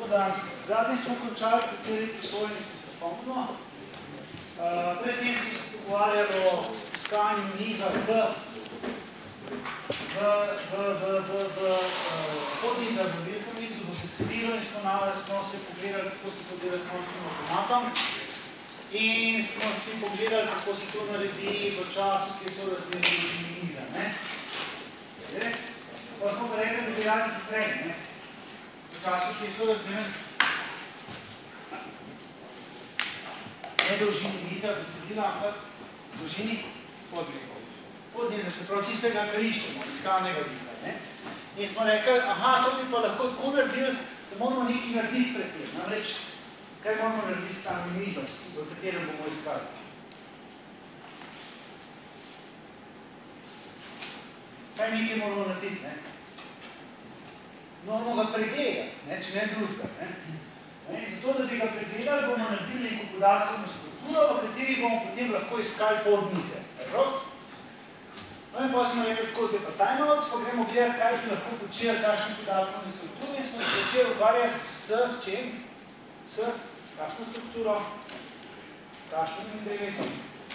dan. Zadnji smo končali pri tej prisvojnici, se spomnimo. Predtem smo se pogovarjali o iskanju niza podniza v veliko nizu, v besedilo in smo se pogledali, kako se to dela s končnim avtomatom. In smo si pogledali, kako se to naredi v času, ki so razmerili niza. Pa smo pa rekli, da bi radi hitrej. V času, ki so razmerili ne dolžini niza, besedila, ampak dolžini podniza, se pravi tistega, kar iščemo, iskalnega niza. In smo rekli, aha, to bi pa lahko tako naredili, da moramo nekaj narediti pred tem. Namreč, kaj moramo narediti s samim nizom, v katerem bomo iskali? Saj nekaj moramo narediti, ne? Moramo ga pregledati, če ne drugega. In zato, da bi ga pregledali, bomo naredili neko podatkovno strukturo, v kateri bomo potem lahko iskali podnize. No in pa smo rekli, tako zdaj pa timeout, pa gremo gledati, kaj bi lahko počeli, kakšne podatkovne strukture, in smo se začeli ukvarjati s čem? S kakšno strukturo? Kakšnimi drevesi?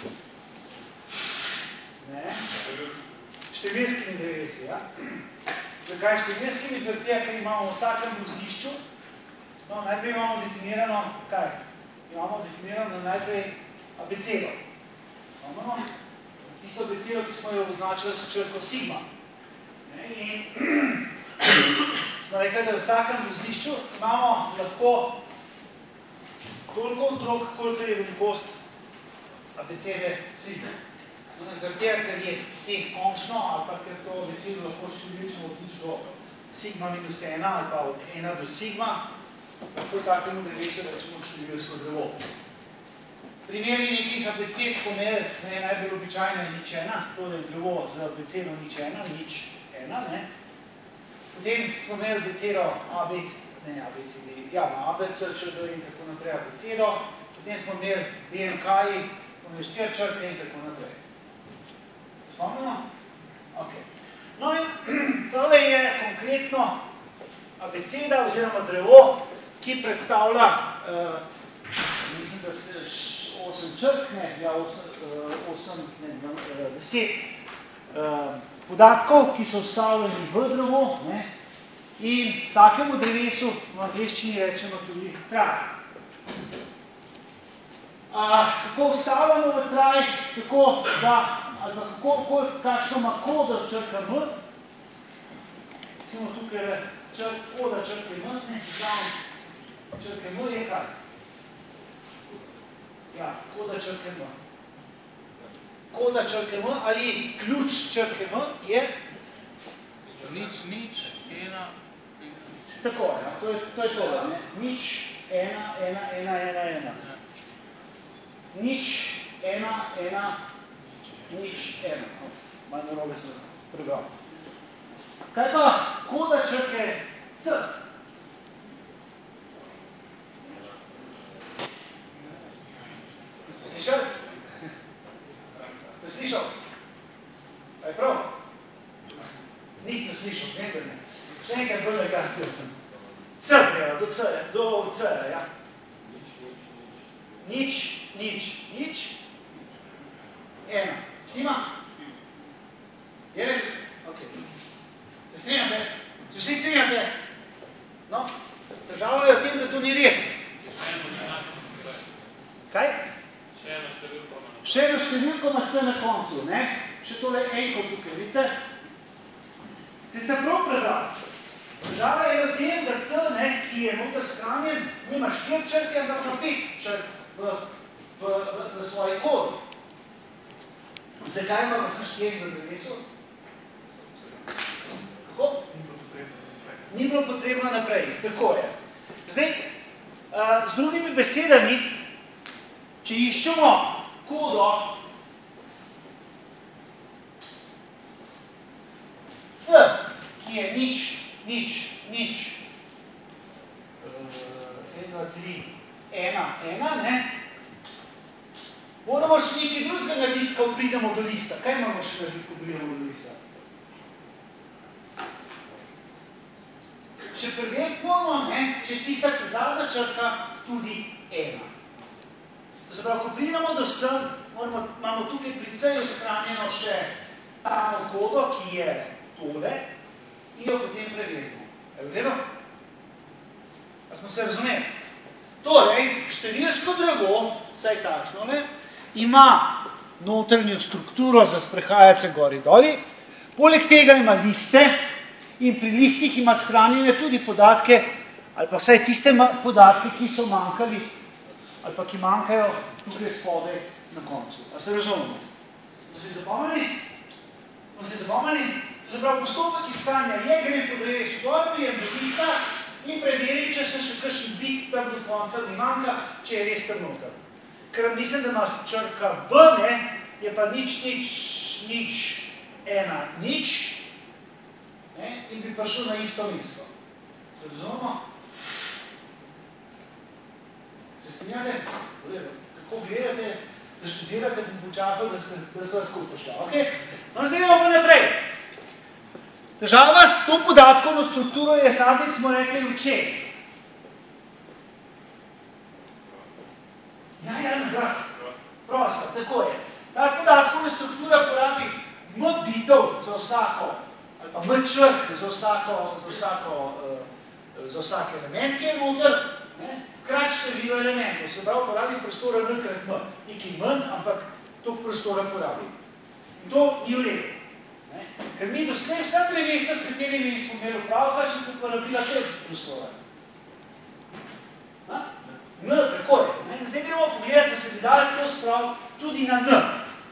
Ne? Številskimi drevesi, ja? Zakaj številskimi? Zaradi tega, ker imamo v vsakem vozlišču, no, najprej imamo definirano, kaj? Imamo definirano najprej abecedo. Spomnimo? Tisto abecedo, ki smo jo označili s črko sigma. In smo rekli, da v vsakem vozlišču imamo lahko toliko otrok, koliko je velikost abecede sigma. Zaradi tega, ker je teh končno, ali pa ker to abecedo lahko številčno odlično sigma minus 1 ali pa od 1 do sigma, lahko takemu drevesu rečemo številsko drevo. Primeri nekih abeced smo imeli, najbolj običajna je nič 1, to je drevo z abecedo nič 1, nič 1. Potem smo imeli abecedo ABC, ČD in tako naprej abecedo, potem smo imeli DNK-ji, potem 4 črke in tako naprej. Spomnimo? Ok. No in tole je konkretno abeceda oziroma drevo, ki predstavlja, mislim, da se 8 črk, ne, 10 podatkov, ki so vstavljeni v drevo, in takemu drevesu v angleščini rečemo tudi traj. Kako vstavljamo v traj, tako da, ali pa kakšno ima kodo črka M, recimo tukaj koda črke M, črke M je kaj? Ja, koda črke M. Koda črke M ali ključ črke M je? Nič, 1. Tako, ja, to je to, ne? Nič, 1, 1, 1, 1, 1. Nič, 1, 1, nič, 1. Malo narobe sem prebral. Kaj pa koda črke C? Ste slišali? Ste slišali? A je prav? Niste slišali, ne, da ne. Še nekaj bolj kaj spil sem. C, do C, ja. Nič, nič, nič. 1. Štima? Je res? Ok. Se strinjate? Se vsi strinjate? No, država je o tem, da to ni res. Kaj? Še eno številko ima C na koncu, ne? Še tole enko tukaj, vidite? Te se prav predal. Država je o tem, da C, ki je noter skranjen, nima 4 črke, ampak na 5 črk v svoji kodi. Zakaj ima pa sem 4 v drevesu? Kako? Ni bilo potrebno naprej. Tako je. Zdaj, z drugimi besedami, če iščemo kodo C, ki je nič, nič, nič, 1, 2, 3, 1, 1, ne? Moramo še nekaj drugega narediti, ko pridemo do lista. Kaj moramo še narediti, ko pridemo do lista? če preveriti moramo, če je tista kazalna črka tudi 1. To se pravi, ko pridemo do sem, imamo tukaj pri C-ju shranjeno še samo kodo, ki je tole, in jo potem preverimo. Je vredno? Pa smo se razumeli. Torej, številsko drevo, vsaj takšno, ima notranjo strukturo za sprehajati se gori doli, poleg tega ima liste in pri listih ima shranjene tudi podatke, ali pa vsaj tiste podatke, ki so manjkali, ali pa ki manjkajo tukaj spodaj na koncu. A se razumemo? Smo se zapomnili? To se pravi, postopek iskanja je, gre po drevesu dol, prijem do lista in preveri, če se še kakšen dvig tam do konca ni manjka, če je res tam noter. Ker mislim, da ima črka B, je pa nič, 1, nič, in bi prišel na isto mesto. Se razumemo? Se strinjate? Kako gledate, da študirate, bom počakal, da se vas skupaj šla. Okay? No, zdaj imamo pa naprej. Težava s to podatkovno strukturo je sadnic, smo rekli, v čem? Ja, na glas. Prosto, tako je. Ta podatkovna struktura porabi M bitov za vsako, ali pa M črk za vsak element, ki je noter, krat število elementov. Se pravi, porabi prostora N krat M. Nekaj manj, ampak toliko prostora porabi. In to ni v redu. Ker mi doslej vsa drevesa, s katerimi smo imeli upravka, še uporabila te prostora. N, tako je. Zdaj gremo pogledati, da se bi dali to sprav tudi na N.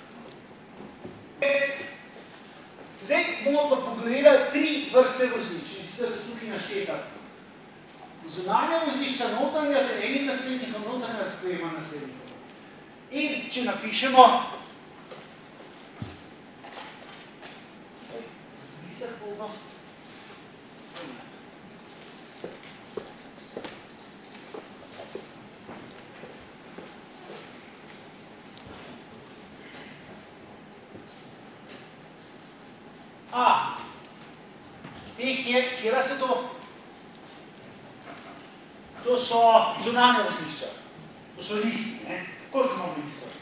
Zdaj bomo pa pogledali 3 vrste vozlišč, in sicer so tukaj našteta. Zunanja vozlišča, notranja z enim naslednikom, notranja z 2 naslednikom. In če napišemo A. Teh je, kjera se to? To so zunanja vozlišča. To so listi, Koliko imamo listov?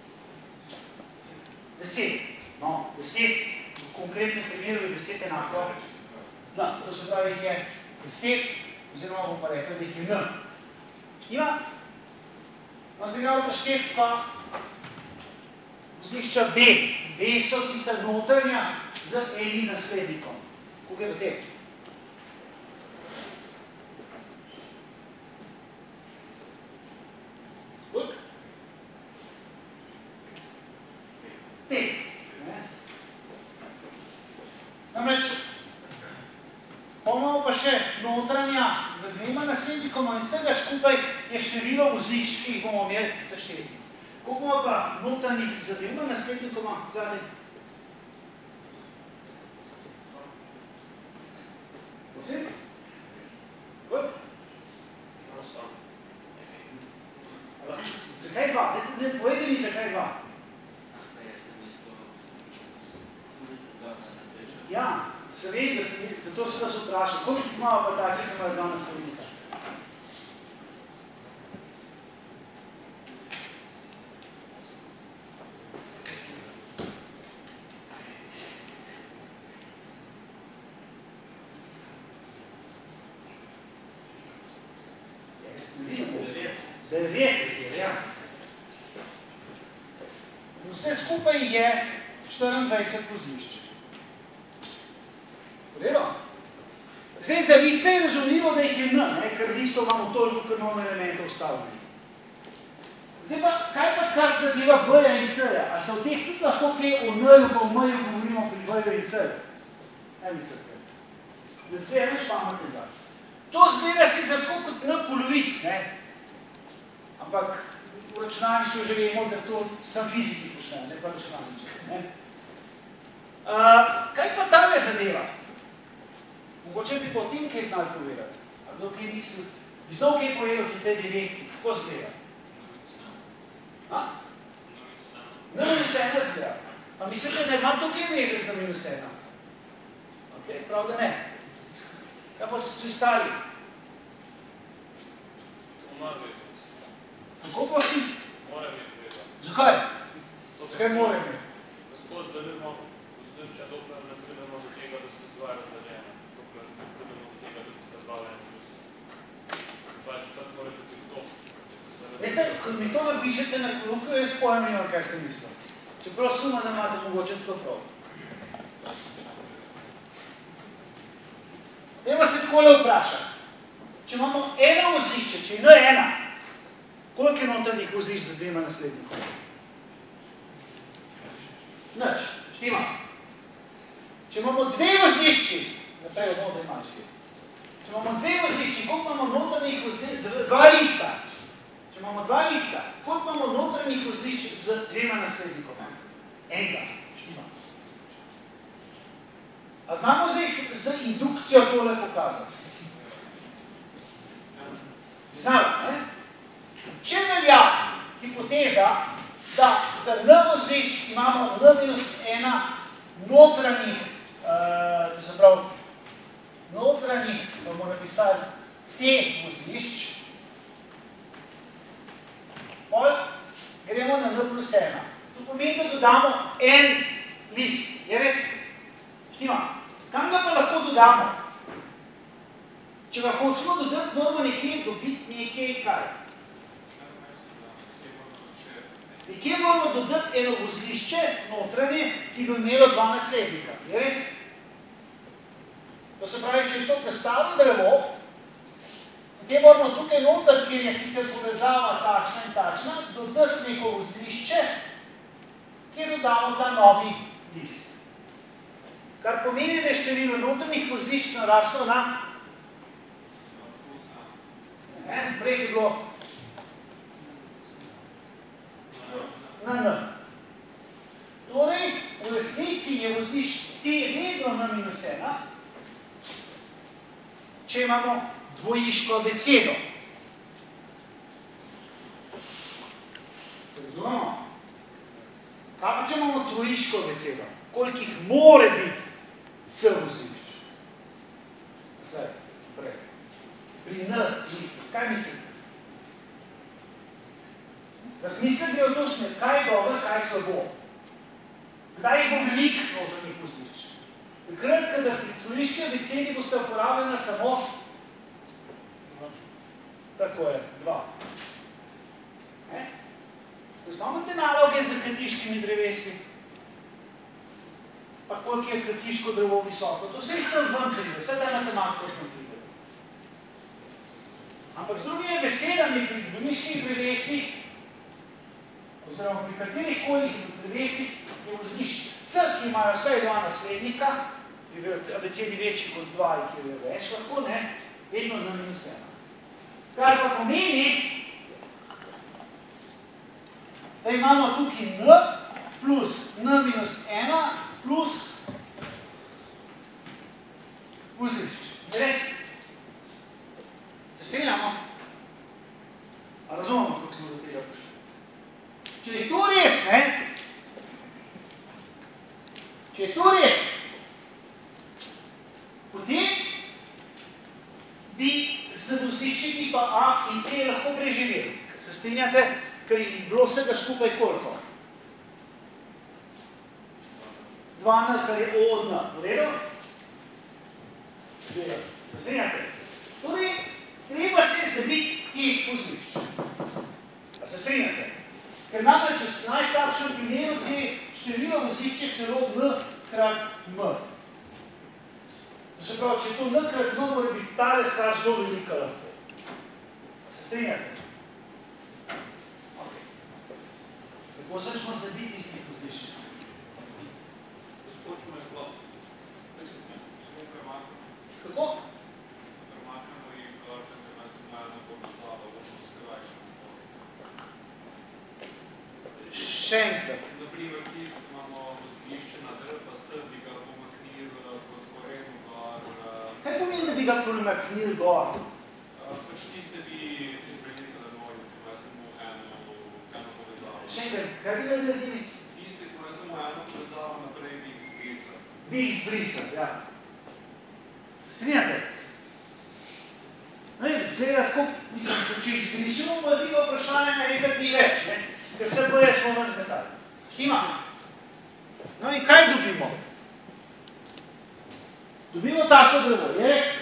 10. No, 10. V konkretnem primeru je 10 enako. No, to se pravi, jih je 10, oziroma bomo pa rekli, da jih je N. Ima? No, zdaj gremo pa šteti pa vozlišča B. B so tista notranja z enim naslednikom. Koliko je v tem? Koliko? 5. Namreč, imamo pa še notranja z 2 naslednikoma in vsega skupaj je število vozlišč, ki jih bomo imeli sešteti. Koliko imamo pa notranjih z 2 naslednikoma zadaj? Vsi? Koliko? Zakaj 2? Povejte mi, zakaj 2? Ja, se vem, zato se vas vprašam. Koliko imamo pa takih, ki imajo 2 naslednika? Vse skupaj je 24 vozlišč. Vredno? Zdaj, za liste je razumljivo, da jih je N, ker listov imamo toliko, ker imamo elementov vstavljeni. Zdaj pa, kaj pa kar zadeva B-ja in C-ja? A se v teh tudi lahko kaj o N-ju pa o M-ju govorimo pri B-ju in C-ju? Ne mislite. Da zgleda neč pametnega. To zgleda si zato kot N polovic, ampak v računalništvu že vemo, da to sam fiziki počnejo, ne pa računalnički. Kaj pa tale zadeva? Mogoče bi po tem kaj znali povedati. A kdo kaj misli? Bi znal kaj povedal, ki te direkti? Kako zgleda? N-1 zgleda. Pa mislite, da ima to kaj veze z N-1? Ok, prav da ne. Kaj pa so stali? Kako pa si? Mora biti treba. Zakaj? Zakaj mora biti? Skozi, da vidimo vzdržča, dokler ne pridemo do tega, da se dva razdaljena. Dokler ne pridemo do tega, da se dva razdaljena. Pač mora biti to. Veste, ko mi to napišete na kolokviju, jaz pojem nimam, kaj ste mislili. Čeprav suma ne imate mogoče celo prav. Dajmo se takole vprašati. Če imamo eno vozlišče, če je N1, koliko je notranjih vozlišč za dvema naslednikov? Nič, štima. Če imamo dve vozlišči, naprej od modre mačke, če imamo dve vozlišči, koliko imamo notranjih vozlišč, dva lista. Če imamo dva lista, koliko imamo notranjih vozlišč z dvema naslednikoma? Enega, štima. A znamo zdaj z indukcijo tole pokazati? Znamo, ne? Če velja hipoteza, da za N vozlišč imamo N-1 notranjih, notranjih, bomo napisali C vozlišč, pol gremo na N+1. To pomeni, da dodamo en list. Je res? Štima. Kam ga pa lahko dodamo? Če ga hočemo dodati, moramo nekje dobiti nekaj kaj. Nekje moramo dodati eno vozlišče notranje, ki bi imelo dva naslednika. Je res? To se pravi, če je to prestavno drevo, potem moramo tukaj noter, kjer je sicer povezava takšna in takšna, dodati neko vozlišče, kjer dodamo ta novi list. Kar pomeni, da je število notranjih vozlišč naraslo na prej je bilo na N. Torej, v resnici je vozlišč C vedno N-1, če imamo dvojiško abecedo. Se razumemo? Kaj pa, če imamo trojiško abecedo? Koliko jih more biti C vozlišč? Zdaj, prej. Pri N misli. Kaj mislim? Razmislek gre v to smer, kaj je dobro, kaj je slabo. Kdaj jih bo veliko notranjih vozlišč? Takrat, kada pri trojiški abecedi boste uporabljena samo tako je, dva. Imate naloge za kratiškimi drevesi? Pa koliko je kratiško drevo visoko? To se isto vam pride, vse da matematiko vam pride. Ampak z drugimi besedami pri dvoniških drevesih, oziroma pri katerih kolikih drevesih je vozlišč C, ki imajo vsaj dva naslednika, bi v abecedi večji kot dva, jih je več lahko, ne, vedno N-1. Kar pa pomeni, da imamo tukaj N plus N-1 plus vozlišč. Res? Se strinjamo? A razumemo, kako smo do tega prišli? Če je to res, ne? Če je to res, potem bi z vozlišči tipa A in C lahko preživeli. Se strinjate? Ker je bilo vsega skupaj koliko? 2N, kar je O od N. V redu? Se strinjate? Torej, treba se znebiti teh vozlišč. A se strinjate? Ker namreč v najslabšem primeru gre število vozlišče celo N krat M. To se pravi, če to N krat M, mora biti tale stvar zelo velika lahko. A se strinjate? Kako se smo znebiti tistih vozlišč? Kako? Še enkrat. Naprimer, tisti imamo vozlišče na D, pa S bi ga pomaknili pod korenu gor. Kaj pomeni, da bi ga pomaknili gor? Pač tiste bi izbrisali novi, ko je samo eno povezavo. Še enkrat, kaj bi naredili? Tiste, ko je samo eno povezavo naprej, bi izbrisali. Bi izbrisali, ja. Strinjate? No in zgleda tako, mislim, če izbrišemo, pa je bilo vprašanje narediti ni več, ne? Ker vse boje smo ven zmetali. Štima? No in kaj dobimo? Dobimo tako drevo, je res?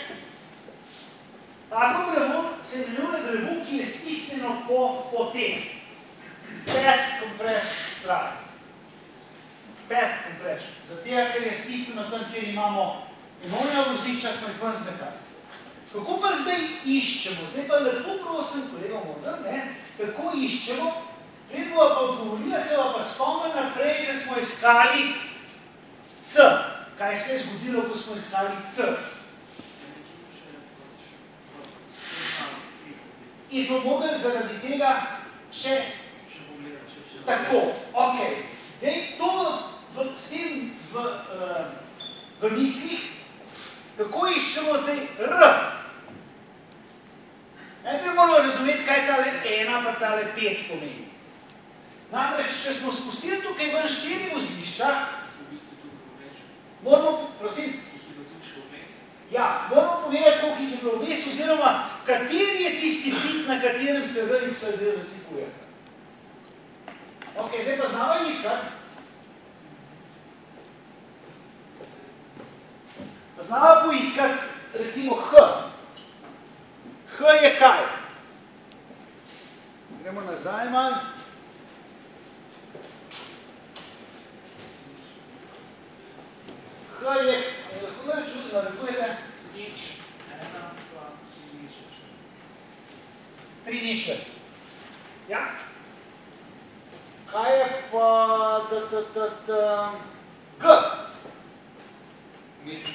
Tako drevo se imenuje drevo, ki je stisnjeno po tem. Pet compression traje. Pet compression. Zato, ker je stisnjeno tam, kjer imamo enovnega vozlišča, smo jih ven zmetali. Kako pa zdaj iščemo? Zdaj pa lepo prosim, kolega Mondar, ne? Kako iščemo? Predbova pa odgovorila se pa spomnim naprej, da smo iskali C. Kaj se je zgodilo, ko smo iskali C? In smo mogli zaradi tega še tako. Ok. Zdaj to s tem v mislih, kako iščemo zdaj R? Najprej moramo razumeti, kaj tale 1 pa tale 5 pomeni. Namreč, če smo spustili tukaj ven 4 vozlišča, moramo, prosim, ja, moramo povedati, koliko jih je bilo vmes, oziroma kateri je tisti bit, na katerem se R in SD razlikuje. Ok, zdaj pa znamo iskati. Znamo poiskati, recimo, H. H je kaj? Gremo nazaj malo. H je, lahko da narekujete? Nič. 3 ničle. Ja? Kaj je pa G? Nič.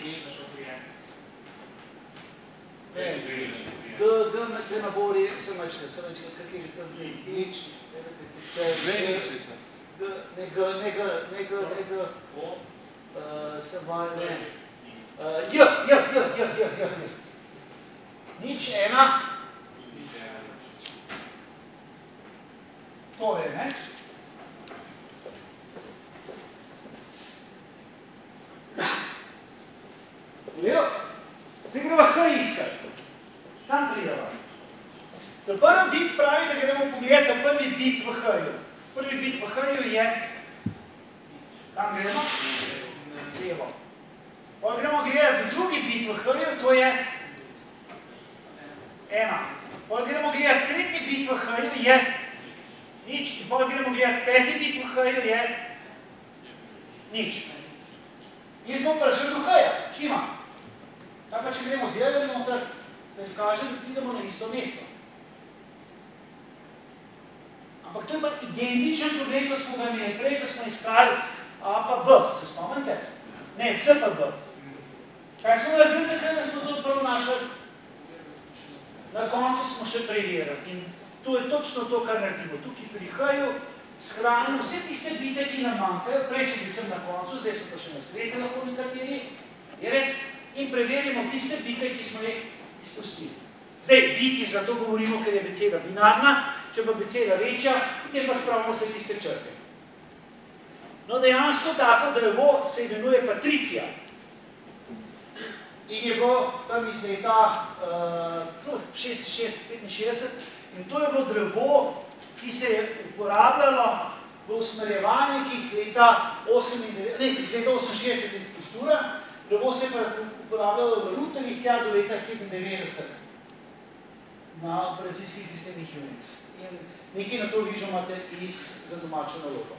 G nabori, sem večkrat, kakaj je tam nič. Ne G, se malo ne. J. Nič 1. To je, ne? Ulejo? Zdaj gremo H iskati. Tam prideva. Da prvi bit pravi, da gremo pogledati, da prvi bit v H-ju. Prvi bit v H-ju je... Tam gremo? Levo. Pa gremo gledati drugi bit v H-ju, to je... 1. Pa gremo gledati tretji bit v H-ju, je... Nič. In pa gremo gledati peti bit v H-ju, je... Nič. In smo prišli do H-ja. Štima. Kaj pa, če gremo zjeljali noter, da izkažem, da pridemo na isto mesto. Ampak to je pa identičen problem, kot smo ga imeli prej, ko smo iskali A pa B. Se spomnite? Ne, C pa B. Kaj smo naredili, takrat, da smo to prvo našli? Na koncu smo še preverili. In to je točno to, kar naredimo. Tukaj pri H-ju shranimo vse tiste bite, ki nam manjkajo. Prej so bili sem na koncu, zdaj so pa še na sredi lahko nekateri. Je res? In preverimo tiste bite, ki smo jih izpustili. Zdaj, biti, zato govorimo, ker je abeceda binarna, če pa abeceda večja, potem pa spravimo vse tiste črke. No, dejansko tako drevo se imenuje patricija. In je bilo tam iz leta 66-65 in to je bilo drevo, ki se je uporabljalo v usmerjevalnikih leta 68 in struktura. Drevo se pa uporabljalo v routerjih tja do leta 97 na operacijskih sistemih Unix. In nekaj na to vižo imate za domačo nalogo.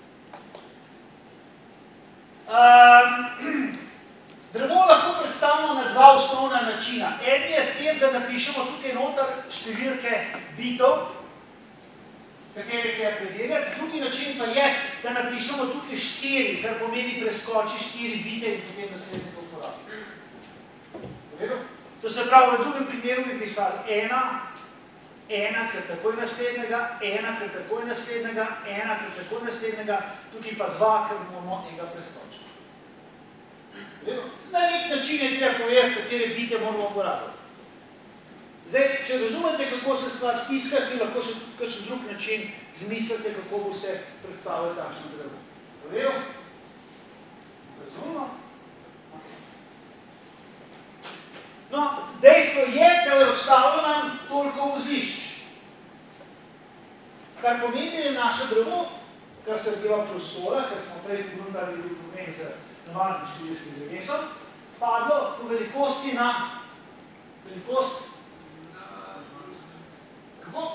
Drevo lahko predstavimo na dva osnovna načina. En je v tem, da napišemo tukaj noter številke bitov, katere je preverjati. Drugi način pa je, da napišemo tukaj 4, kar pomeni preskoči 4 bite in potem naslednjega uporabi. To se pravi, v drugem primeru bi pisali 1, ker takoj naslednjega, 1, ker takoj naslednjega, 1, ker takoj naslednjega, tukaj pa 2, ker bomo enega preskočiti. Na nek način je treba povedati, katere bite moramo uporabiti. Zdaj, če razumete, kako se stvar stiska, si lahko še kakšen drug način zmislite, kako bo se predstavljati takšno drevo. Povedal? Razumemo? No, dejstvo dejstvo je, da je ostalo nam toliko vozlišč. Kar pomeni, da je naše drevo, kar se deva prostora, ker smo prej pogledali bil pomen z navadnim študijskim zavesom, padlo v velikosti na velikost. Kako?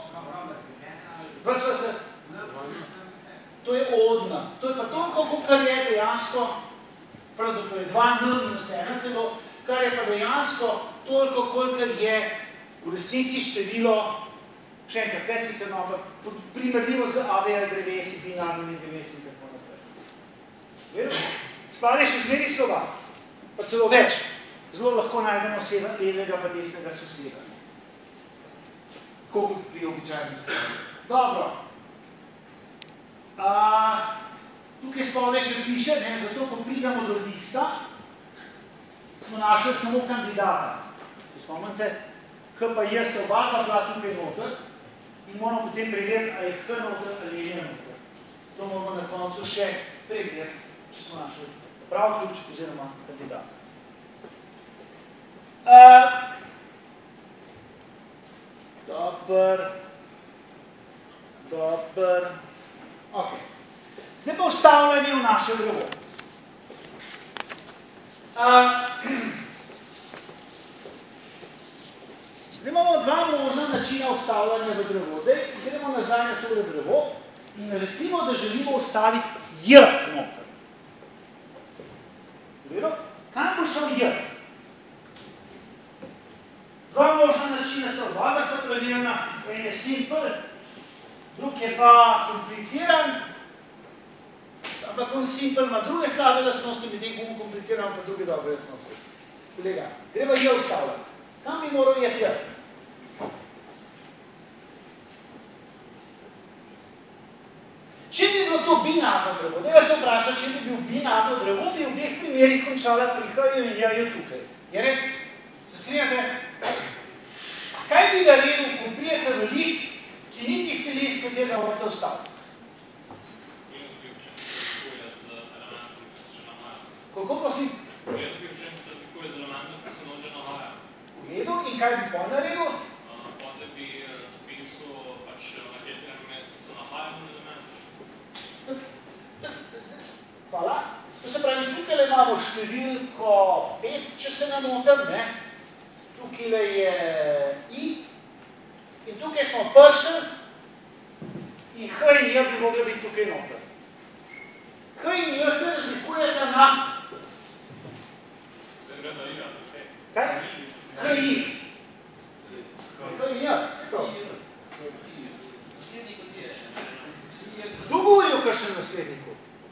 To je odna. To je pa toliko, kar je dejansko, pravzaprav je 2n-1 celo, kar je pa dejansko toliko, kolikor je v resnici število, še enkrat več sicer, no, pa primerljivo z AVL drevesi, binarnimi drevesi in tako naprej. Stvar je še zmeri slova, pa celo več. Zelo lahko najdemo levega pa desnega soseda. Koliko pri običajni slovi. Dobro. Tukaj spodaj še piše, zato ko pridemo do lista, smo našli samo kandidata. Se spomnite, H pa J se oba bila tukaj noter in moramo potem preveriti, ali je H noter ali je noter. Zato moramo na koncu še preveriti, če smo našli prav ključ oziroma kandidata. Dober. Ok. Zdaj pa vstavljanje v naše drevo. Zdaj imamo dva možna načina vstavljanja v drevo. Zdaj gremo nazaj na tole drevo in recimo, da želimo vstaviti J noter. Kam bo šel J? Dva možna načina so, oba sta pravilna, en je simpel, drug je pa kompliciran, ampak on simpel ima druge slabe lastnosti, medtem ko on kompliciran, pa druge dobre lastnosti. Kolega, treba J vstavljati. Kam bi moral jeti J? Če bi bilo to binarno drevo, da se vpraša, če bi bil binarno drevo, bi v dveh primerih končala pri H in J tukaj. Je res? Se strinjate? Kaj bi naredil, ko prijete v list, ki ni tisti list, katerega morate vstaviti? Koliko prosim? V redu, in kaj bi pol naredil? Potem bi zapisal, na katerem mestu se nahajamo element. Hvala. To se pravi, tukaj imamo številko 5, če se ne motim, ne? Tukaj je I in tukaj smo pršli in H in J bi mogli biti tukaj noter. H in J se razlikujete na... Kaj? H in I. H in J, se to? Kdo govori o kakšnem nasledniku?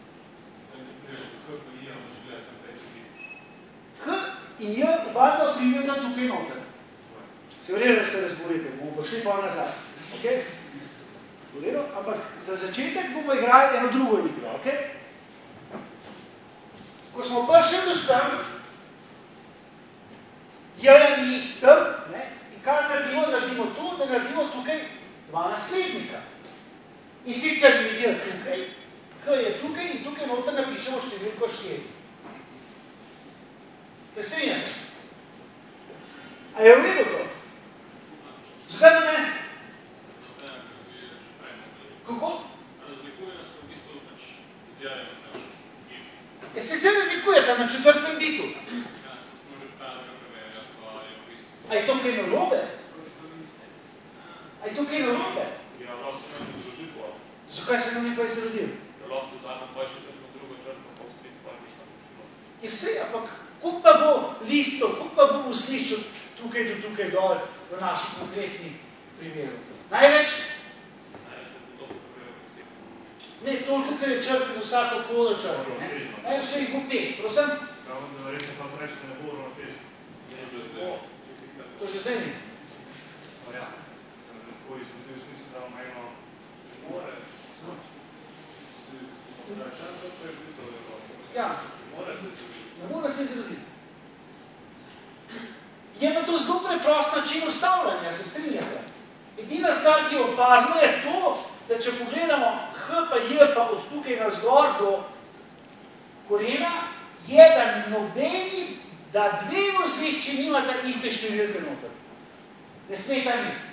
H in J oba primeta tukaj noter. Se vrede, da se razborite, bomo prišli pa nazaj. Okay? Ampak za začetek bomo igrali eno drugo igro. Okay? Ko smo prišli do sem, J in I tam, in kaj naredimo to, da naredimo tukaj dva naslednika. In sicer mi J tukaj, H je tukaj in tukaj noter napišemo številko 4. Se strinjate? A je v redu to? Zakaj ne? Kako? Razlikujejo se v bistvu izjavljeno. Ja, se razlikujete na 4. bitu. Ja, smo že pravega preverjali, pa je v bistvu... A je to kaj narobe? A je to kaj narobe? Ja, lahko se nam izrodil po. Zakaj se nam je pa izrodil? Ja, lahko dodano pa še kakšno drugo črko, pa spet pa nič tam prišlo. Ja, sej, ampak koliko pa bo listov, koliko pa bo v slišču tukaj do tukaj dol v naših konkretnih primerov? Največ? Ne, toliko, ker je črk za vsako kolo črke. Največ jih bo 5, prosim? Pravno, da verjetno pa to reči, da ne bo ravnotežno. To že zdaj ni. Ja, sem lahko izvodil v smislu, da vam eno more. Ja, ne mora se izroditi. Je pa to zelo preprost način ustavljanja, se strinjate. Edina stvar, ki opazimo, je to, da če pogledamo H pa J pa od tukaj navzgor do korena, je, da nobeni da dve vozlišči nimata iste številke noter. Ne smeta imeti.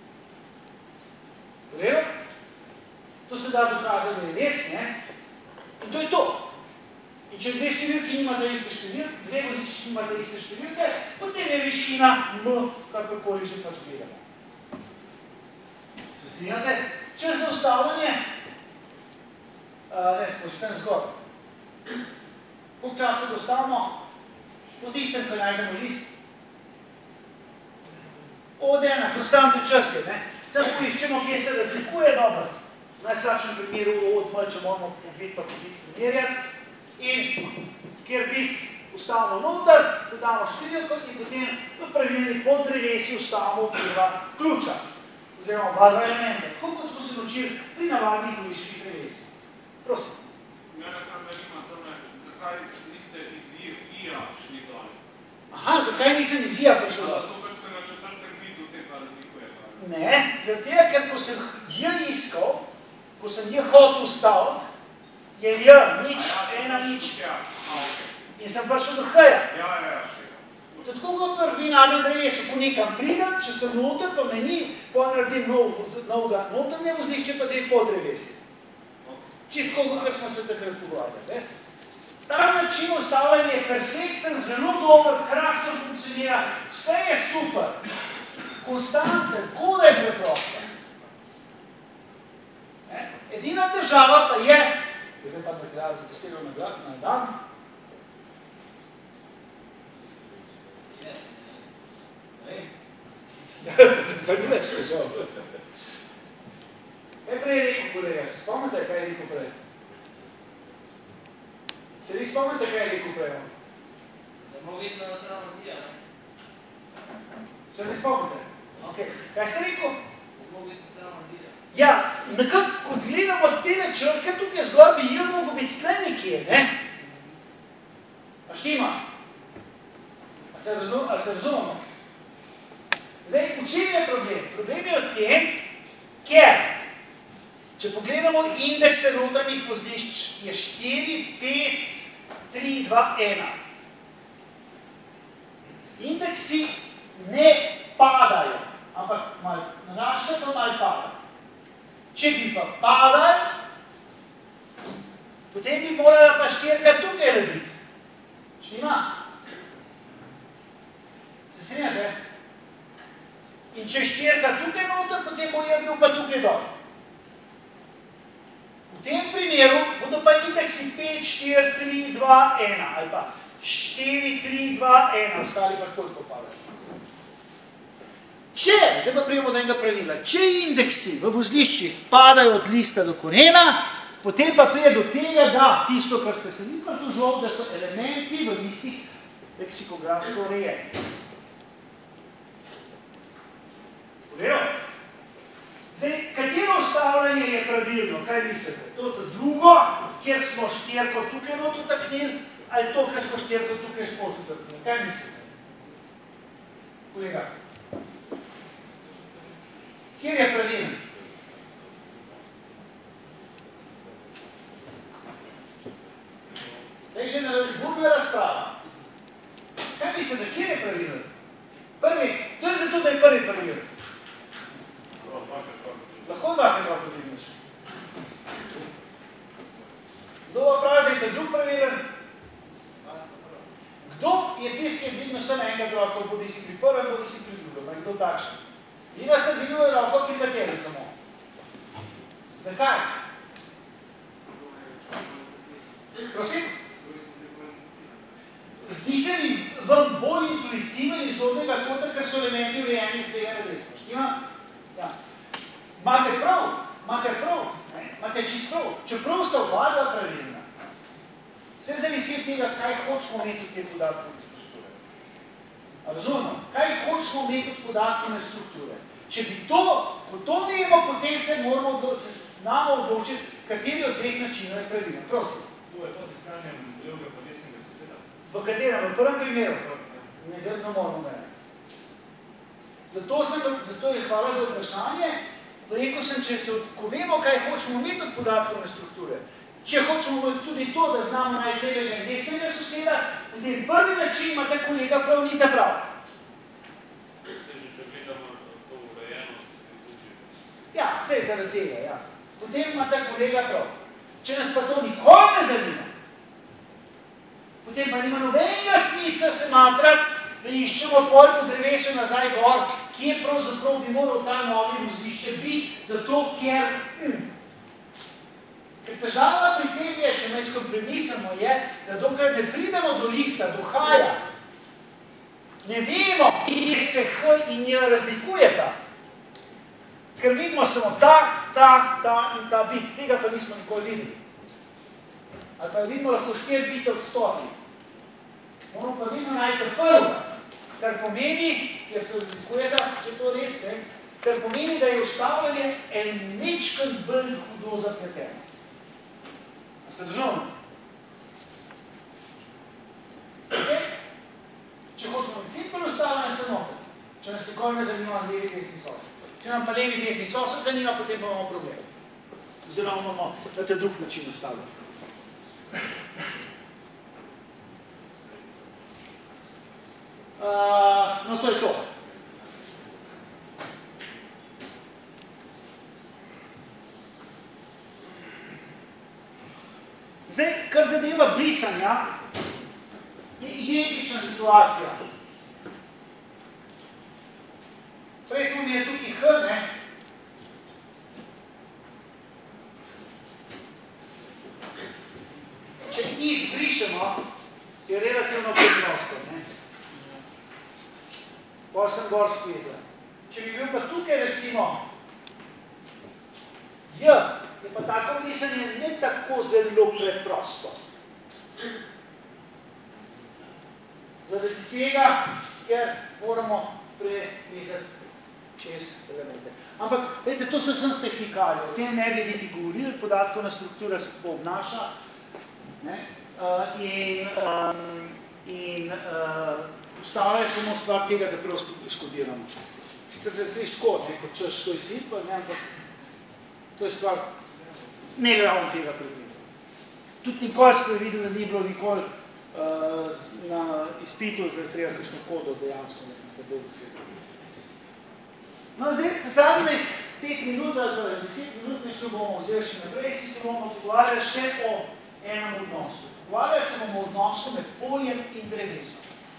Vero? To se da dokazati, da je res, ne? In to je to. In če dve številki nimata iste številke, dve vozlišči nimata iste številke, potem je višina M, kakorkoli že pač gledamo. Se strinjate? Če zaustavljanje, smo že tam zgor. Koliko časa dostavimo? Po tistem, ko najdemo list. Od ena, konstantni čas je, ne? Samo poiščemo, kje se razlikuje dobro. V najslabšem primeru od M, če moramo pobiti pa pobiti primerjati. In kjer bit ustavimo noter, dodamo številko in potem v pravilni podrevesi ustavimo prva ključa. Oziroma oba dva elementa. Tako kot smo se naučili pri navadnih dvojiških prevesi. Prosim. Mene sam zanima tome, zakaj niste iz I-a šli dole? Aha, zakaj nisem iz I-a prišel dole? Zato, ker ste na četrtem bitu tega razlikuje. Ne, zato, ker ko sem J iskal, ko sem J hotel ustaviti, je J, nič, ena, nič. In sem prišel do H-ja. Ja. Tako kot pri binarnem drevesu, ko nekam pridem, če sem noter, pa meni, pa naredim novega notranje vozlišče, pa dve podrevesi. Čisto kot smo se takrat pogovarjali. Ta način ustavljanja je perfekten, zelo dober, krasno funkcionira, vse je super, konstanten, koda je preprosta. Edina težava pa je, zdaj pa material za besedo na dan, pa ni več težav. Kaj prej je rekel kolega? Se spomnite, kaj je rekel prej? Se vi spomnite, kaj je rekel prej? Da je mogo na strano dija, ne? Se vi spomnite? Okay. Kaj ste rekel? Da je mogo na strano dija. Ja, nekako, ko gledamo tele črke, tukaj zgor bi J mogo biti tle nekje, ne? A štima? A se razumemo? Zdaj, v čem je problem? Problem je v tem, ker, če pogledamo indekse notranjih vozlišč, je 4, 5, 3, 2, 1. Indeksi ne padajo, ampak naraščajo pa malo padajo. Če bi pa padali, potem bi morala pa štirka tukaj rediti. Štima? Se strinjate? In če štirka tukaj noter, potem bo je bil pa tukaj dol. V tem primeru bodo pa indeksi 5, 4, 3, 2, 1 ali pa 4, 3, 2, 1, ostali pa koliko padajo. Če, zdaj pa prijemo do enega pravila, če indeksi v vozliščih padajo od lista do korena, potem pa prije do tega, da tisto, kar ste se nikoli dožal, da so elementi v listih leksikografsko urejeni. Vero? Zdaj, katero ustavljanje je pravilno? Kaj mislite? To drugo, kjer smo štirko tukaj not utaknili, ali to, kjer smo štirko tukaj spod utaknili? Kaj mislite? Kolega? Kjer je pravilno? Zdaj, še ena burna razprava. Kaj mislite, kjer je pravilno? Prvi, to je zato, da je prvi pravilno. Lahko dvakrat potegneš. Kdo pa pravi, da je te drug pravilen? Kdo je tisti, ki je vidno samo enkrat roko, bodi si pri prvem, bodi si pri drugem? Kdo takšen? In vas ne dviguje roko pri kateri samo. Zakaj? Prosim? Zdi se mi vam bolj intuitiven iz odnega kota, ker so elementi urejeni iz tega resno. Štima? Ja. Imate prav, imate čisto prav, čeprav sta oba pravilna. Vse zavisi od tega, kaj hočemo imeti od te podatkovne strukture. Razumemo? Kaj hočemo imeti od podatkovne strukture? Če bi to, ko to vemo, potem se moramo znamo odločiti, kateri od dveh načinov je pravilno. Prosim. To je to z iskanjem levega pa desnega soseda. V katerem? V prvem primeru? Ne moramo ga. Zato je hvala za vprašanje. Rekel sem, ko vemo, kaj hočemo imeti od podatkovne strukture, če hočemo tudi to, da znamo najti levega in desnega soseda, potem prvi način imate kolega prav, nite prav. Če gledamo to urejenost, Ja, vse je zaradi tega, ja. Potem imate kolega prav. Če nas pa to nikoli ne zanima, potem pa nima nobenega smisla se matrati, da iščemo pol po drevesu nazaj gor, kje pravzaprav bi moral ta novi vozlišče biti, zato ker težava pri tem je, če mečko premislimo, je, da dokaj ne pridemo do lista, do haja, ne vemo, kje se H in J razlikujeta. Ker vidimo samo ta in ta bit. Tega pa nismo nikoli videli. Ali pa vidimo lahko 4 bite od 100. Moramo pa vidno najti prvo, kar pomeni, ker se razlikujeta, če to res, kar pomeni, da je ustavljanje en mečken bolj hudo zapleteno. A se razumemo? Če hočemo simpel ustavljanje samo, če nas nikoli ne zanima levi desni sosed. Če nam pa levi desni sosed zanima, potem pa imamo problem. Oziroma imamo na te drug način ustavljati. No, to je to. Zdaj, kar zadeva brisanja, je identična situacija. Prej smo imeli tukaj H, ne? Če I zbrišemo, je relativno preprosto, ne? Pa sem gor skvezal. Če bi bil pa tukaj, recimo, J, je pa tako brisanje ne tako zelo preprosto. Zaradi tega, ker moramo prevezati čez elemente. Ampak, vedete, to so samo tehnikalije. O tem ne bi niti govorili, podatkovna struktura se tako obnaša. Ne? In ustavlja je samo stvar tega, da prav skodiramo. Sicer se sliši tako, kot češ to izid, pa ne, ampak to je stvar negravno tega predmeta. Tudi nikoli ste videli, da ni bilo nikoli na izpitu, zdaj treba kakšno kodo dejansko za bolj vse. No, zdaj, zadnjih 5 minut ali pa 10 minut, nekaj bomo vzeli še naprej, si se bomo pogovarjali še o enem odnosu. Pogovarjali se bomo o odnosu med poljem in drevesom.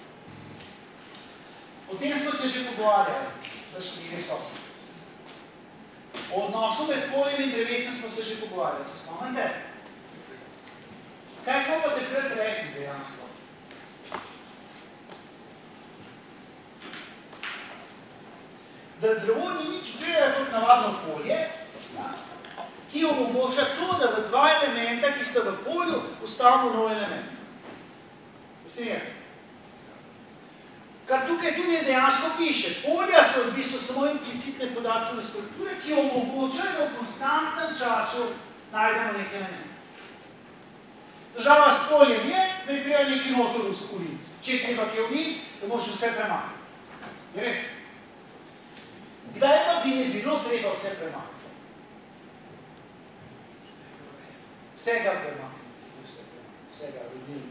O tem smo se že pogovarjali, da štiri sosed. O odnosu med poljem in drevesom smo se že pogovarjali, se spomnite? Kaj smo pa takrat rekli dejansko? Da drevo ni nič drugega kot navadno polje, ki omogoča to, da v dva elementa, ki sta v polju, ustavimo nov element. Veste, kar tukaj tudi dejansko piše. Polja so v bistvu samo implicitne podatkovne strukture, ki omogočajo, da v konstantnem času najdemo nek element. Država s poljem je, da je treba neki motor uriti. Če je treba kje uriti, da boš vse premakniti. Je res? Kdaj pa bi ne bilo treba vse premakniti? Vsega premakniti. Vsega rodnili.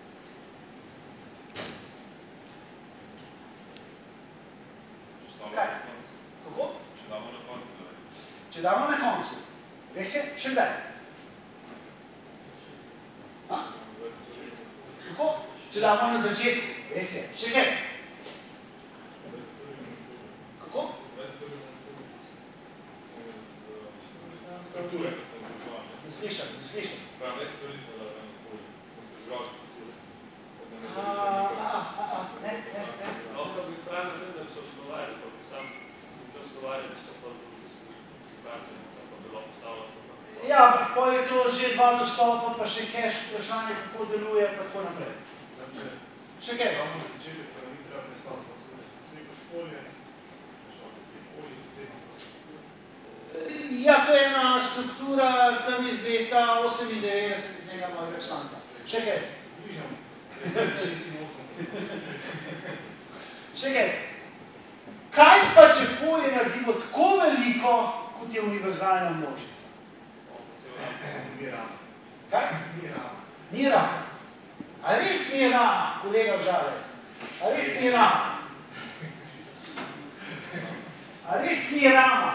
Kaj? Kako? Če damo na koncu. Če damo na koncu. Res je? Še kdaj? Kako? Če damo na začetku. Res je. Še kaj? Kako? Strukture. Ne slišam, ne slišam. Prav, več stvari smo dali na polju. Smo se žal strukture. Ne. Dobro bi pravno že, da so slovari, pa bi sam to slovari, da so pa skračeni, pa bilo postavljeno. Ja, ampak pa je to že dva dostopa, pa še cache vprašanje, kako deluje, pa tako naprej. Še kaj? Če bi pa ni treba predstaviti, pa se slikaš polje, te polje, Ja, to je ena struktura tam iz leta 98 iz njega mojega članka. Še kaj? Bližam. Še kaj? Kaj pa, če polje naredimo tako veliko, kot je univerzalna množica? Ni ravno. Kaj? Ni ravno. Ni ravno. A res mi je rama, kolega Žale? A res mi je rama? A res mi je rama?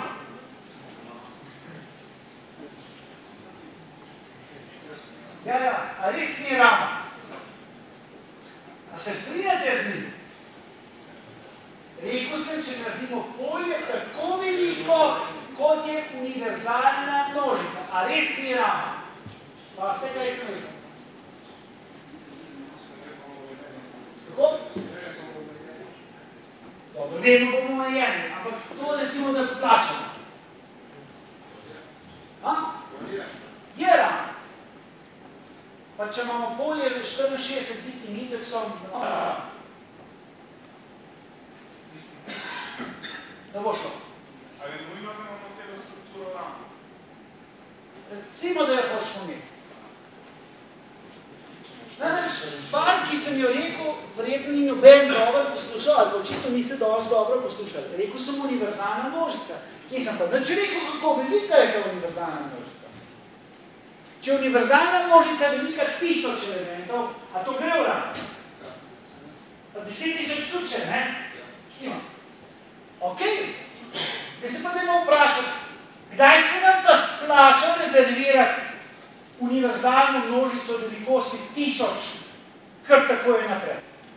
Ja, a res mi je rama? A se strinjate z njim? Rekel sem, če naredimo polje tako veliko, kot je univerzalna množica. A res mi je rama? Pa ste kaj sem rekel? Tako? Dobro, vedno bomo najemni, ampak to recimo, da plačamo. Je rama. Pa če imamo polje 64-bitnim indeksom, ne bo šlo. Ali nujno, da imamo celo strukturo rama? Recimo, da jo hočemo imeti. Namreč, stvar, ki sem jo rekel, verjetno ni noben dobro poslušal, ali pa očitno niste dosti dobro poslušali. Rekel sem univerzalna množica. Kje sem pa? Če rekel, kako velika je ta univerzalna množica? Če je univerzalna množica velika 1000 elementov, a to gre v ram? Pa 10.000 tudi še, ne? Štima. Ok. Zdaj se pa dajmo vprašati, kdaj se nam pa splača rezervirati univerzalno množico velikosti 1000, kar tako je naprej.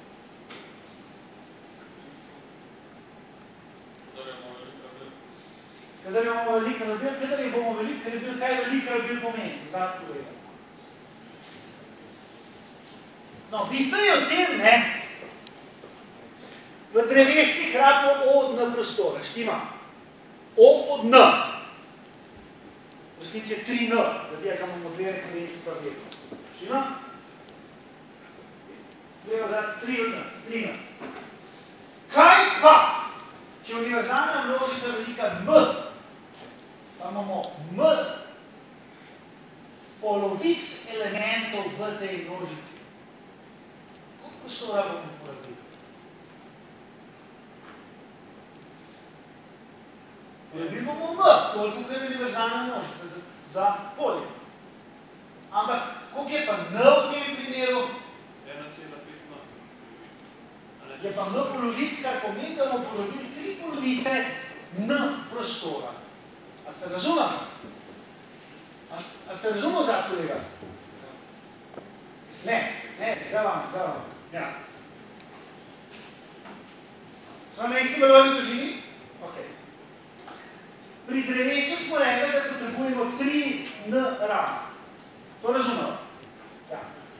Kadar imamo veliko nabil, kadar je bomo veliko, ker je bil kaj veliko nabil pomeni, vzad kolega. No, bistvo je v tem, ne, v drevesih rabimo O od N prostora, štima. O od N. V resnici je 3N, zadeva, kam imamo dve rekrevenci pa vrednost. Štima? Treba vzati 3N. Kaj pa, če je univerzalna množica velika M, pa imamo M polovic elementov v tej množici. Koliko prostora bomo uporabili? Uporabili bomo M, koliko je univerzalna množica za polje. Ampak, koliko je pa N v tem primeru? 1,5 Je pa M polovic, kar pomeni, da bomo uporabili 3 polovice N prostora. A ste razumeli? A ste razumeli za kolega? Ne, za vam. Ja. Smo na isti valovni dolžini? Ok. Pri drevesu smo rekli, da potrebujemo 3 N ram. To razumemo? Ja.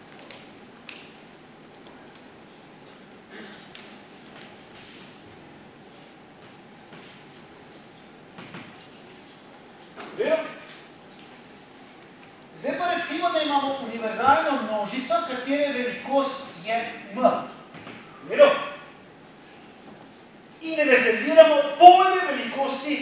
Zdaj pa recimo, da imamo univerzalno množico, katere velikost je M. Vedo? In rezerviramo polje velikosti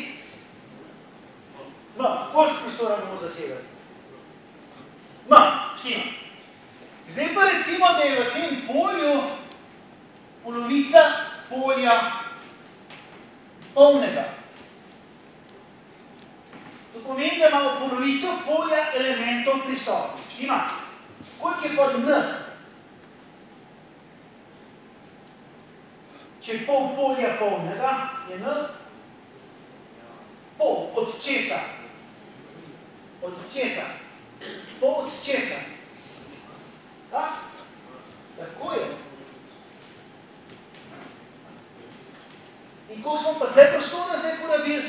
M. Koliko prostora bomo zasedali? M. Štima. Zdaj pa recimo, da je v tem polju polovica polja polnega. To pomeni, da imamo polovico polja elementov prisotnih. Štima. Koliko je pa N? Če je pol polja polnega, je N pol. Od česa? Od česa? Pol od česa? Tako je. In koliko smo pa tle prostora zdaj porabili?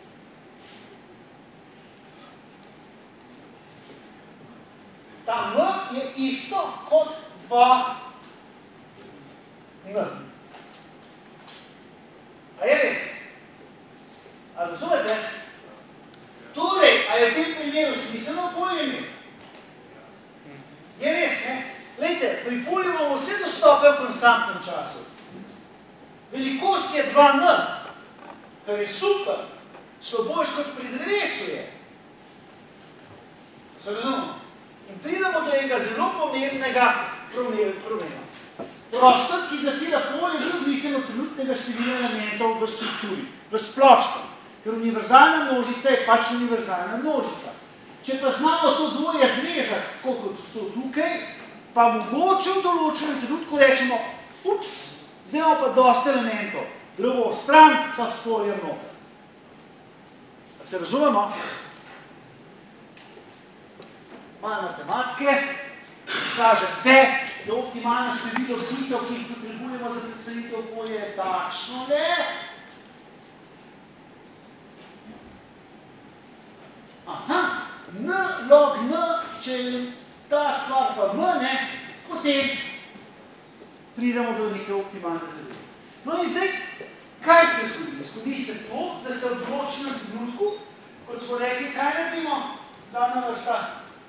Ta M je isto kot 2 N. A je res? A razumete? Torej, a je v tem primeru smiselno polje imeti? Je res, ne? Glejte, pri polju imamo vse dostope v konstantnem času. Velikost je 2N, kar je super, slabojš kot pri drevesu je. Se razumemo? In pridemo do enega zelo pomembnega promena. Prostor, ki zaseda polje, ni odvisen od trenutnega števila elementov v strukturi, v splošnem. Ker univerzalna množica je pač univerzalna množica. Če pa znamo to dvoje zrezati, kot to tukaj, pa mogoče v določenem trenutku rečemo, ups, zdaj imamo pa dosti elementov, drevo stran, pa s poljem noter. A se razumemo? Malo matematike, kaže se, da optimalno število bitov, ki jih potrebujemo za predstavitev polja, je takšno, ne? Aha, n log n, če je ta stvar pa m, ne, potem pridemo do neke optimalne zadeve. No in zdaj, kaj se zgodi? Zgodi se to, da se v določenem trenutku, kot smo rekli, kaj naredimo? Zadnja vrsta.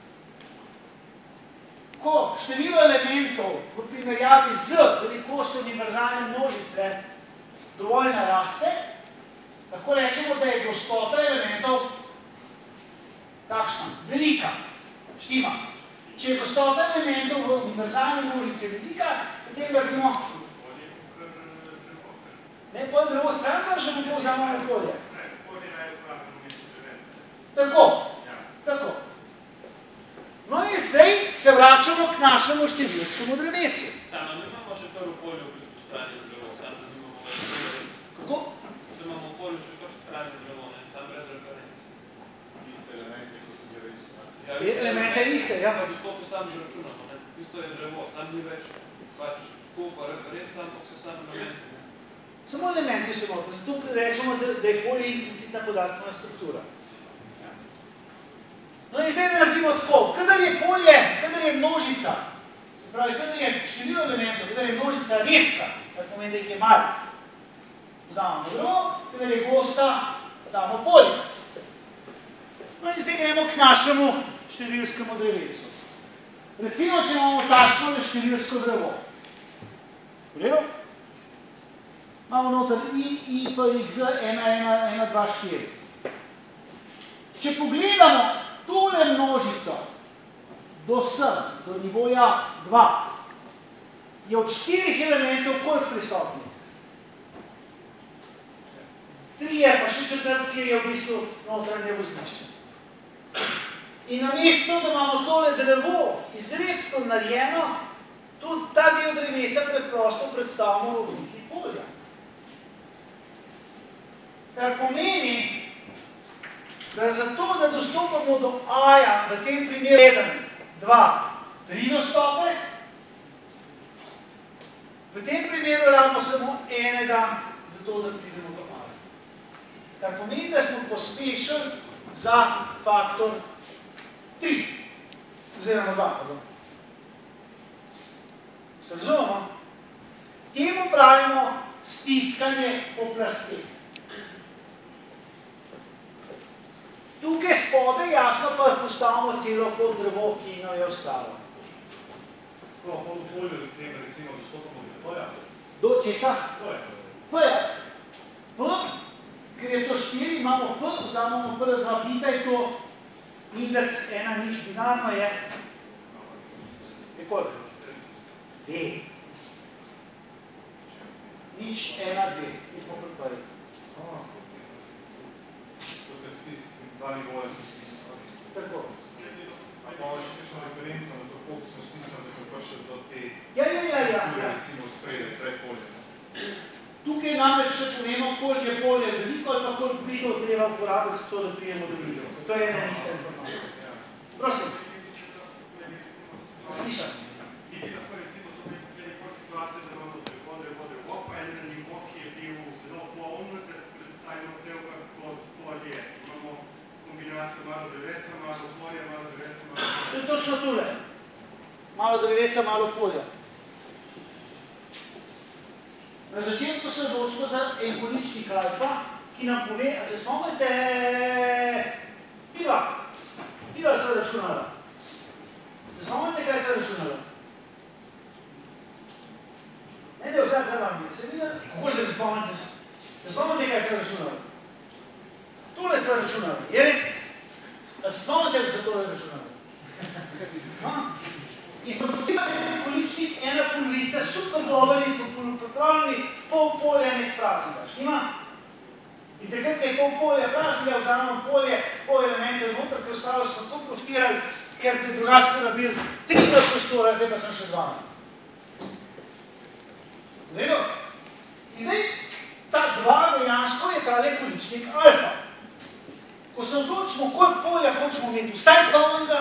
Ko število elementov v primerjavi z velikostjo univerzalne množice dovolj naraste, lahko rečemo, da je gostota elementov takšna, velika, štima. Če je gostota elementov v univerzalni množici velika, potem naredimo ne, pol drevo stran, že bo vzamemo polje. Tako, tako. No in zdaj se vračamo k našemu številskemu drevesju. Samo nimamo še kar v polju pri strani drevo, samo nimamo več. Kako? Se imamo v polju še kar strani drevo, ne, samo brez referenc. Iste elemente, kot je res. Elemente iste, ja. Pa dostopno sam zračunamo, ne. Isto je drevo, sam ni več pač kupa referenc, ampak se sami elementi. Samo elementi so notri, zato rečemo, da je polje implicitna podatkovna struktura. No in zdaj naredimo tako, kadar je polje, kadar je množica, se pravi, kadar je število elementov, kadar je množica redka, kar pomeni, da jih je malo, vzamemo drevo, kadar je gosta, pa damo polje. No in zdaj gremo k našemu številskemu drevesu. Recimo, če imamo takšno številsko drevo. Vredo? Imamo noter I, pa x, 1, 1, 1, 2, 4. Če pogledamo tole množico do sem, do nivoja 2, je od 4 elementov koliko prisotnih? 3 je, pa še 4, kjer je v bistvu notranje vozlišče. In namesto, da imamo tole drevo izredno narejeno, tudi ta del drevesa preprosto predstavimo v obliki polja. Kar pomeni, da zato, da dostopamo do A-ja, v tem primeru 1, 2, 3 dostope, v tem primeru rabimo samo enega, zato da pridemo do A-ja. Kar pomeni, da smo pospešili za faktor 3, oziroma 2, pardon. Se razumemo? Temu pravimo stiskanje po plasteh. Tukaj spodaj jasno pa postavimo celo pot drevo, ki nam je ostalo. Ko v polju tega recimo dostopamo do P-ja? Do česa? P-ja. P, ker je to 4, imamo P, vzamemo prve 2 bita, je to indeks 1, nič binarno je. Je koliko? 2. Nič 1, 2. Mi smo pripravili. Dva nivoja smo stisnili. Tako. A pa še kakšno referenco na to, koliko smo stisnili, da smo prišli do te recimo odspredje, sred polje. Tukaj namreč še povemo, koliko je polje veliko ali pa koliko bitov treba uporabiti, zato da prijemo do bitov. To je ena ista informacija. Prosim. Slišam. Bi lahko recimo so nekaj situacije, da imamo drevo, pa en nivo, ki je bil zelo poln, da se predstavimo cel kot polje. Imamo kombinacijo malo drevesa, malo polja, malo drevesa, malo polja. To je točno tule. Malo drevesa, malo polja. Na začetku se odločimo za en količnik alfa, ki nam pove, a se spomnite, Piva se računala. Se spomnite, kaj se računala? Ne, vsak za vami. Kako se spomnite? Se spomnite, kaj se računala? Tole se računala. Je res? Da se spomnite, da se tole računala? In smo potrebali količnik, ena polovica, super dober in smo pripravljeni pol polja nek praznega. Štima? In takrat je pol polja prazila, vzamemo polje, pol elemente znotraj, ki ostalo smo tako proftirali, ker bi drugače porabili 3 prostora, zdaj pa sem še 2. Zdaj, in zdaj ta 2 dejansko je tale količnik alfa. Ko se odločimo, koliko polja hočemo imeti vsaj polnega,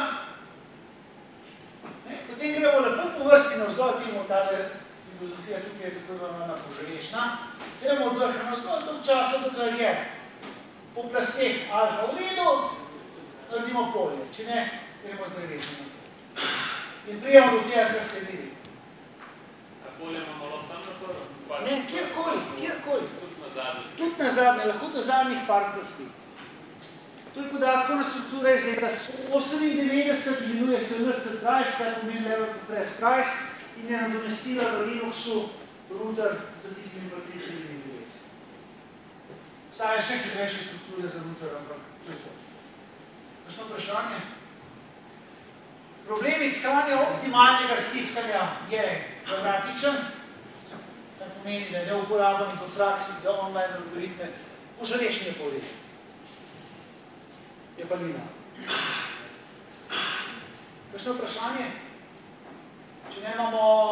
potem gremo lepo po vrsti navzdol, timo tale filozofija tukaj je tako imena poželešna, gremo od vrha navzdol, to časa, dokler je po plasteh alfa v redu, naredimo polje, če ne, gremo z drevesem. In prijemo do tega, kar se vidi. A polje imamo lahko sam na prvo? Ne, kjerkoli. Tudi na zadnje, lahko do zadnjih par plasti. To je podatkovna struktura iz leta 98, imenuje se LC Price, kaj pomeni Level Compress Price, in je nadomestila v Linuxu router za tistimi matricami in indivici. Vstaja še hitrejše strukture za router, ampak to je to. Kakšno vprašanje? Problem iskanja optimalnega stiskanja je kvadratičen, kar pomeni, da je neuporaben v praksi za online algoritme, požalečni je povedi. Je pa lina. Kakšno vprašanje? Če ne imamo